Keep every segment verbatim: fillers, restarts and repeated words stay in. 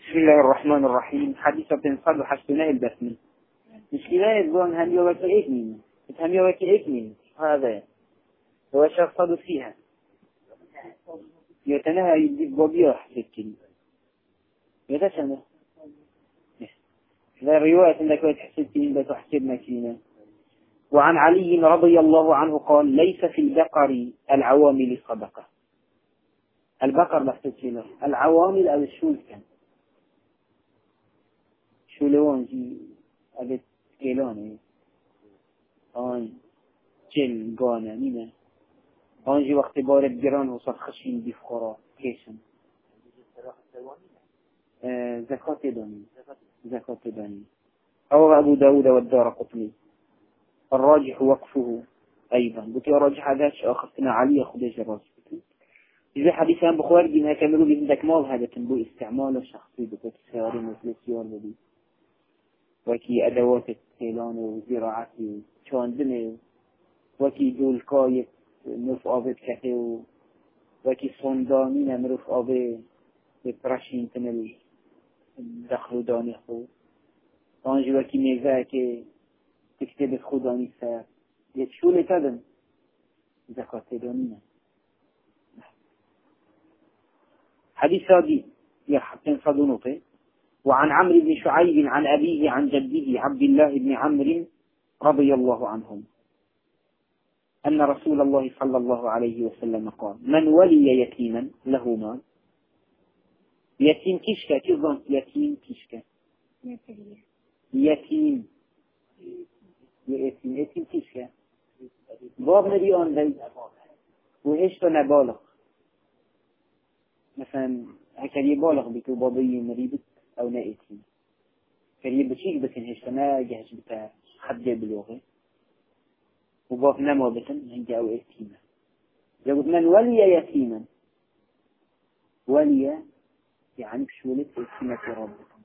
بسم الله الرحمن الرحيم. حديثة تنصد حسناء البسمة مشكلة يقولون هم يوكي إيكمين هم يوكي إيكمين هذا هو شخص فيها يتنهى يجيب بوبيا حسكين يتسمى لا رواية أنك تحسكين بتحسب مكينة. وعن علي رضي الله عنه قال ليس في البقر العوامل صدقة. البقر بحثت العوامل أو الشول كان شولوان جي أبد كيلاني آن جل قانا مينة آن جي وقت بارد جران وصف خشين بفخورا كيشن آه زكاة داني زكاة داني أو أبو داود والدار قطني. الراجح وقفه أيضا بكي راجح هذاش أخذتنا علي خديج الراجح إذا حديثان بخوار جينا كاملوا بهم دكمال هذا تنبو استعمال الشخصي بكي سياري مثل سيار بدي وكي أدوات التيلان وزراعتي وشاندني وكي دول كايت نرف آبه بكته وكي صندانين نرف آبه ببرشين تنل دخل داني خو آنجي وكي ميزه كي تكتب خوداني سر يتشول تدن زكاة دانينا. حديث هذه يحبتين صدنوته. وعن عمرو بن شعيب عن أبيه عن جده عبد الله بن عمرو رضي الله عنهم أن رسول الله صلى الله عليه وسلم قال من ولي يتيما له مال. يتيم كشكة كذا يتيم كشكة يتيم يتيم يتيم كشكة باب مريان ذي وهيش نبالغ مثلا هكذا يبالغ بك بابي مريبك أو نائتين كريم بشيك بكن هيش ما جهش بتاع حد جاب اللغة وباف نما بكن هنجا أو يتيما. يقول من ولي يتيما ولي يعني بشولة يتيمة ربكم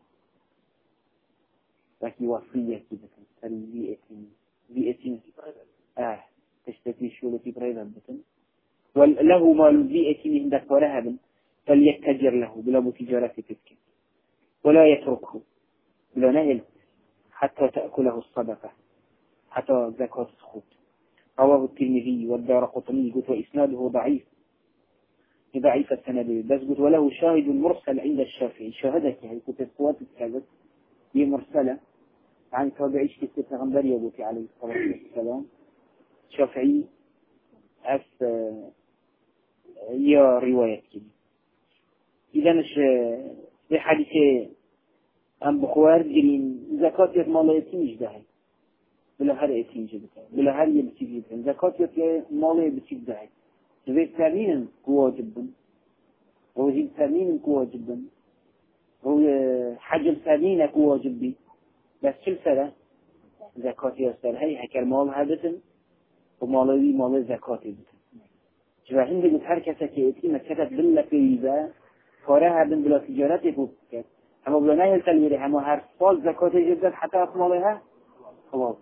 لكن وصية بكن سلوي يتيم بيتيم آه تشتكي شولة بريدة بكن وله مال بيتيم عندك ورهبا فليتجر له بلا بتجارة تسكن ولا يتركه بلا نهل حتى تأكله الصدقة حتى زكاة السخوت. رواه الترمذي والدار قطني قلت وإسناده ضعيف ضعيف السند بس قلت وله شاهد مرسل عند الشافعي شاهدك هي كنت قوات الكذب هي مرسلة عن تابعيش كتب غنبري يقولي عليه الصلاة والسلام شافعي أف يا رواية كده. إذا مش في حديث أم بخوار جرين زكاة يتمال يتيمش دهي بلا هر يتيمش بتاعي بلا هر يبتيجي بتاعي زكاة يتمال يبتيج دهي زي تامين قوة جدا وزي تامين قوة جدا وحجم تامين قوة جدا بس كل سنة زكاة يستر هاي هكر مال هذا ومالوي مال زكاة بتاعي جوا هندي قلت حركة كيتيمة كتب بلا كيبا فورها بن بلا تجارات يفوت أما بلا نهي تلميره أما هر سال زكاة جدا حتى أصمالها خلاص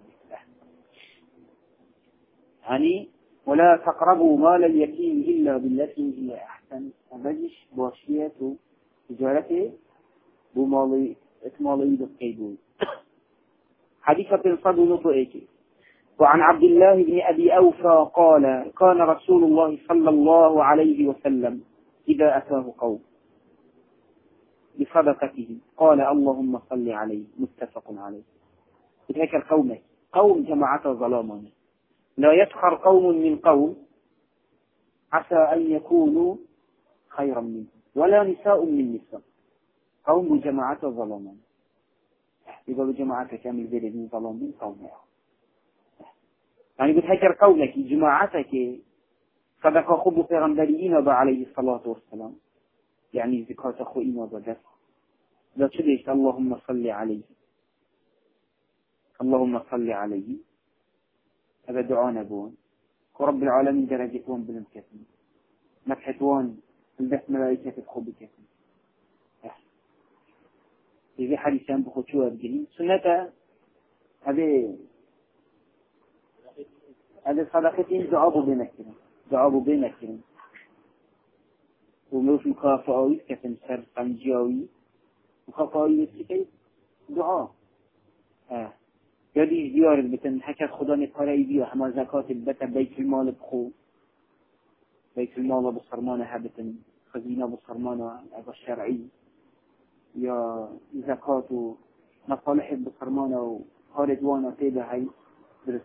يعني ولا تقربوا مال اليتيم إلا بالتي هي أحسن وبجش باشية تجارته بمالي اتمالي بالقيدون. حديثة صدو نطو إيكي. وعن عبد الله بن أبي أوفى قال كان رسول الله صلى الله عليه وسلم إذا أتاه قوم بصدقته قال اللهم صل عليه متفق عليه. يتذكر قومه قوم جماعة ظلامان لا يسخر قوم من قوم عسى أن يكونوا خيرا منه ولا نساء من نساء قوم جماعة ظلامان يقولوا جماعة كامل بيرد من ظلامين قومه يعني يتذكر قومك جماعتك صدق خب پیغمبرین با علیه الصلاة والسلام يعني زكاة أخوئين وضجف لا تديش اللهم صل عليه اللهم صل عليه هذا دعاء نبوان ورب العالمين درجتوان بالمكتن مكحتوان البس ملائكة تدخل بكتن إذا حديثان بخطوة بجرين سنة هذا هذا صدقتين دعابوا بمكتن دعابوا بمكتن وموش مكافئوي كتن سر قنجاوي وخفایی بسیاری دعا اه یادیش بیارد بتن حکر خدا نکاره بیا همه زکات بتا بیت المال بخو بیت المال بصرمانه هبتن خزینه بصرمانه اگه شرعی یا زکات و مصالح بصرمانه و خالدوانا تیده هی درست.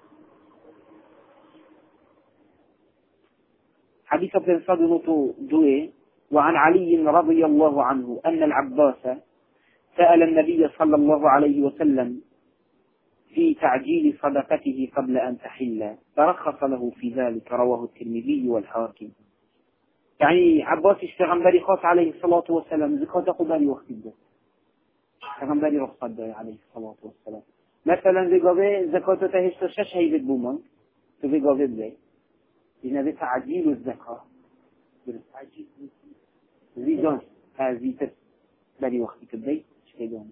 حديث ابن صدنة دوي وعن علي رضي الله عنه أن العباس سأل النبي صلى الله عليه وسلم في تعجيل صدقته قبل أن تحل فرخص له في ذلك رواه الترمذي والحاكم. يعني عباس اشتغنبري خاص عليه الصلاة والسلام زكاة قبالي وقت ده اشتغنبري رخصة ده عليه الصلاة والسلام مثلا زكاة زكاة تهشت شش هيبت بومان تزكاة بزي إن تعجيل الزكاة بالتعجيل زيدان هذه تبالي وقت كبدي شكيدان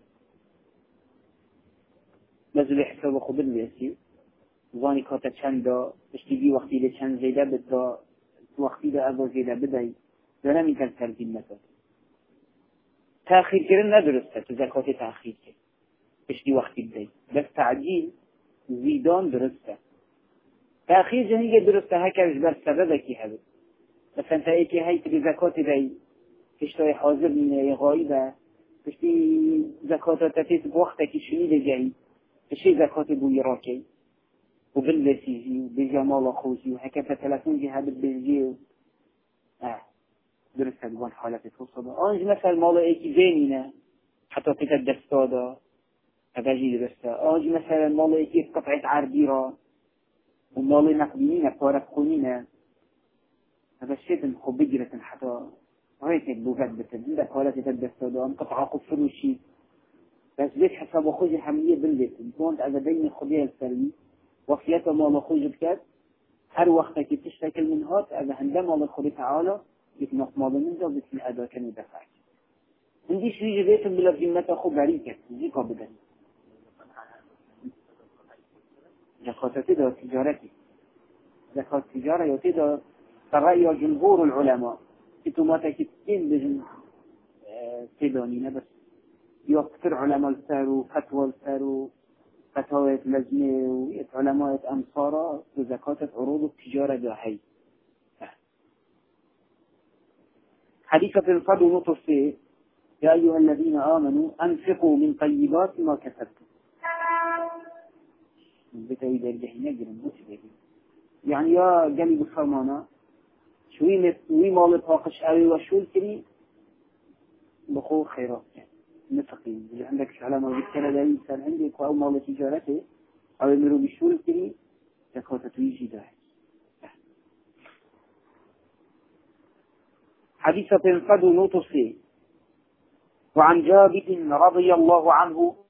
نزل حساب خبر بيسير واني كاتا چندا اشتيجي وقتي لچند زيدا بدا وقتي دا ابا زيدا بداي ولا ميكن ترتيب مثلا تأخير كرن ندرسته تزكاة تأخير كرن اشتي وقتي بداي بس تعجيل زيدان درسته تأخير جهنية درسته هكذا بر سببكي هذا مثلا تأيكي هاي تبي زكاة داي تشتري حاضر من غايبة تشتي زكاة تتيت بوقتك شنيد جاي تشتري زكاة بوي راكي وباللسيجي وبجمال خوشي وهكذا تلفون جهة بالبلجي اه درسته دوان حالة توصده آنج مثلا مالا ايكي زينينه حتى تتدستاده أباجي درسته آنج مثلا مالا ايكي قطعة عربيرا ومالا نقدينينه بارك خونينه هذا الشيء خب بجرة حتى هيك بوجد بتن عندك حالة تتدستاده أم قطعة قد فروشي بس بيت حساب خوجي حملية بالليت انتوانت أذا ديني خبيها السلمي وفيات مالا خوجي بكات هر وقتك تشتكل من هات أذا عندما الله خبي تعالى يتنق مالا من ذا بسم الأداء كان يدفعك عندي شوي جبيتم بلا ذمة خب بريكة زيكا بدن زكاة تدا تجارتي زكاة تجارة يتدا فرأي جمهور العلماء كتوماتك تين بجن تدانينا بس يكثر علماء السارو فتوى السارو فتاوى لجنة وعلماء أمصارة بزكاة عروض التجارة جاهي حديثة الفضل نطف يا أيها الذين آمنوا أنفقوا من طيبات ما كسبتم بتاوي درجحين يجرم مش يعني يا جانب الفرمانة شوي شوي مال طاقش أوي وشول كري بخو خيرات يعني نفقين اللي عندك علامة بالكلا ده إنسان عندك أو مال تجارته أو يمروا بشول كري زكاة تيجي ده حديثة فضل نطفي وعن جابر رضي الله عنه